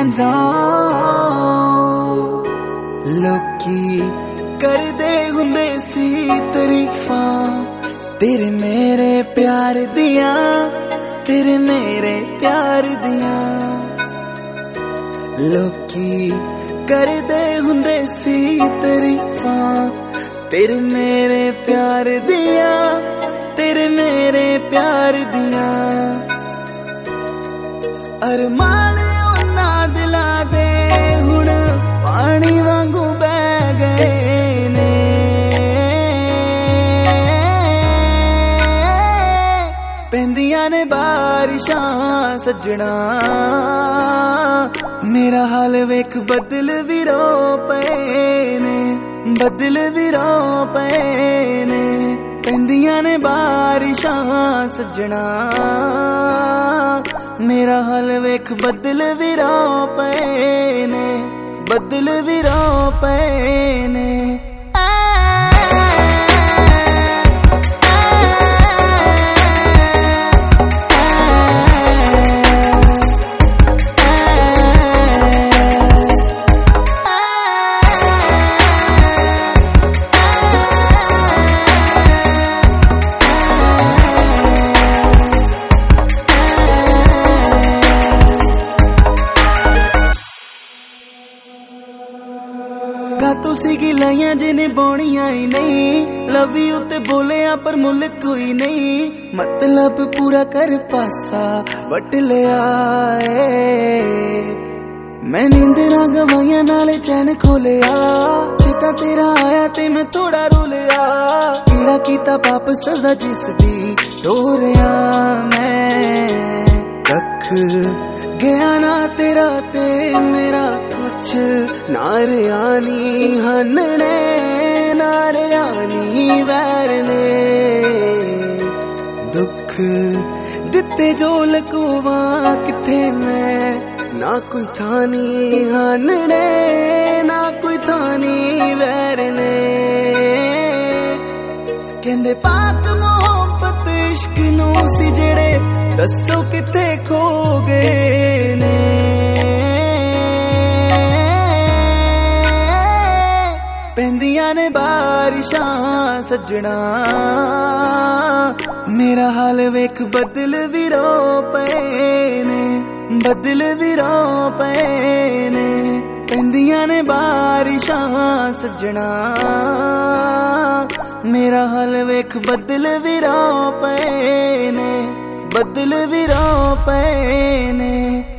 hands on लोकी करदे हुंदे सी तारीफां तेरे मेरे प्यार दियां तेरे मेरे प्यार दियां लोकी करदे हुंदे सी तारीफां तेरे मेरे प्यार दियां तेरे मेरे प्यार दियां अरमान उन्ना दिला दे हुण पानी वांगू बह गए ने पैंदियां ने बारिशां सजना मेरा हाल वेख बदल भी रो पे ने बदल भी रो पे ने पैंदियां ने बारिशां सजना मेरा हाल वेख बदल भी रो पे ने बदल भी रो पे ने तू सीगी लाइया जिन्हें बोनिया ही नहीं लव यू ते बोले पर मुल कोई नहीं मतलब पूरा कर पासा वट लिया मैं नींदरा गवाइया नाले चैन खोलिया चिता तेरा आया ते मैं थोड़ा रोलिया कीड़ा कीता पाप सजा जिसदी डोरिया मैं रख गया ना तेरा ते मेरा कुछ नारियानी हनने नारियानी वैर ने दुख दिते जो लकोवा किथे मैं ना कोई थानी हनने ना कोई थानी वैर ने कहंदे पाक मोहब्बत इश्क नू सी जेड़े दसो किथे खो गए ने पैंदियां ने बारिशां सजना मेरा हाल वेख बदल भी रो पे ने बदल भी रो पे ने पैंदियां ने बारिशां सजना मेरा हाल वेख बदल भी रो पे ने बदल भी रो पे ने।